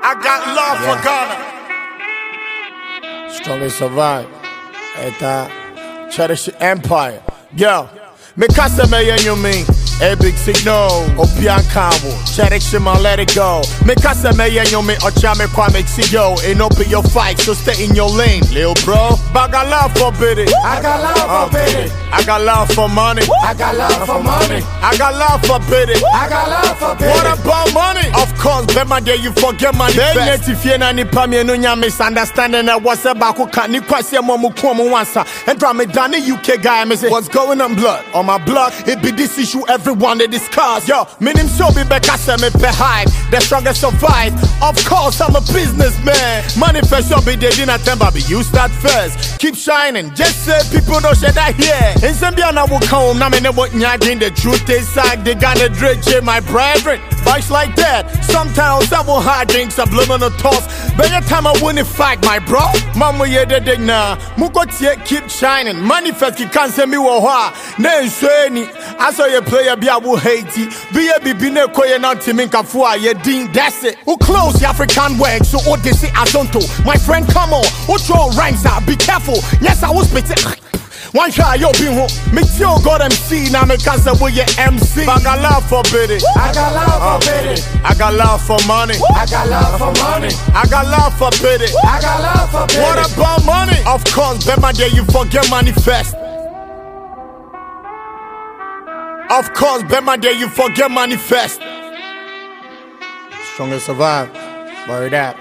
I got love for Ghana. Strongest survive. Cherish empire. Yo, me kasa me yen you mean. A big signal, Opian Cambo, Cherish man, let it go. Me kasa me yen you mean, Ochame Kwame Xiyo. Ain't open your fight, so stay in your lane, lil bro. But I got love for Biddy. I got love for Biddy. I got love for money. I got love for money. I got love for Biddy. I got love for Biddy. What about money? Of course, Bema day you forget money. Best. If you na nipa me no nya misunderstanding that what's about who can ni kwase momu komu wansa. And from me down the UK guy, me say what's going on blood? On my blood, it be this issue everyone they discuss. Yo, minim so be beka se me pe hype. The strongest survive. Of course, I'm a businessman. Manifest so be they didn't temper be you start first. Keep shining, just say people don't share that here. In Zambia na will come, na me ne what nyagin. The truth is like they gonna dredge my brethren. Bites like that. Sometimes I will hard drink subliminal toss. By the time I win a fight, my bro. Mama ye de dig na. Muko tie keep shining. Manifest ki can't send me wo ha. Ne nsweni. I saw you play a bia wo hate. Be a bibi ne koye na timin kafua ye din. That's it. Who close the African work so what they say Azonto. My friend come on. Who throw ranks out. Be careful. Yes, I was spitting. One try yo be home. Me still got MC now me cause we your MC. I got love for Biddy. I got love for Biddy. I got love for money. I got love for money. I got love for Biddy. I got love for Biddy. What about money? Of course, Bema day you forget manifest. Of course, Bema day you forget manifest. Strongest survive. Worry that.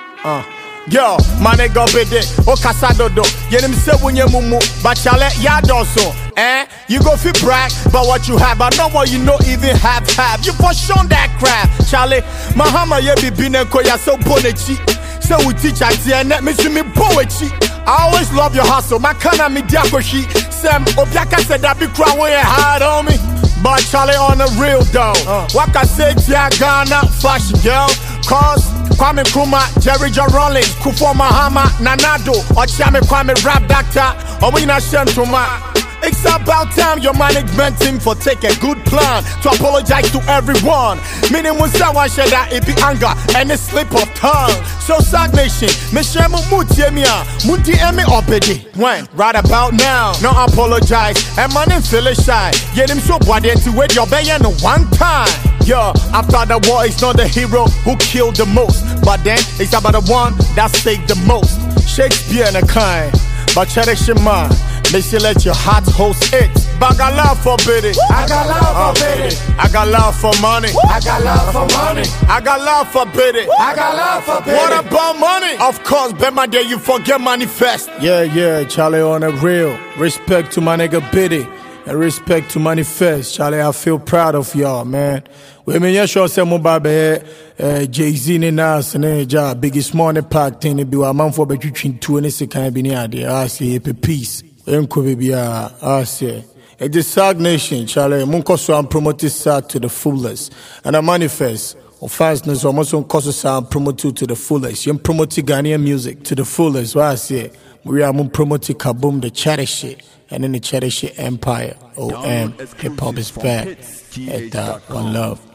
Yo, my nigga Biddy, o kasadodo. Yenim se wunye mumu, but chale ya doso. You go fi brag, but what you have, I know what you know even have. You for shown that crap, Charlie. Mahama ye bi bine koya so bonechi. So we teach at the end, me see me poetry. I always love your hustle, my kana me diakoshi. Sam Obiaka said that be crying hard on me. But Charlie on the real though. What I say to ya Ghana fashion girl, cause Kwame Nkrumah, Jerry John Rawlings, Kufuor Mahama, Nanado, Ochame Kwame Rap Doctor, Owina Shentuma. It's about time your management team for take a good plan to apologize to everyone. Meaning when someone said that it be anger and a slip of tongue. So Sag Nation, me share mu muti emi obedi. When right about now, no apologize and man feel shy. Get him so bad to wait your bay and one time. Yo, after the war, it's not the hero who killed the most, but then it's about the one that saved the most. Shakespeare and a kind, but cherish your mind. Make sure let your heart host it. But I got love for Biddy. I got love for Biddy. I got love for money. I got love for money. I got love for Biddy. I got love for Biddy. What about money? Of course, Bema day you forget manifest. Yeah, Charlie on the real. Respect to my nigga Biddy. And respect to manifest. Charlie, I feel proud of y'all, man. We mean, sure say mobile Jay-Z ni nas ne ja biggest morning park thing be a man for between 2 and 6 can be near there. I say a peace. Enko baby I say. It's the Sag Nation, Charlie. Munko so and promote Sag to the fullest. And I manifest. Of fastness almost on cause sound promote to the fullest. You promote Ghanaian music to the fullest. What I say. We are promote Kaboom the cherish it. And then the cherish empire. OM hip hop is back. At that one love.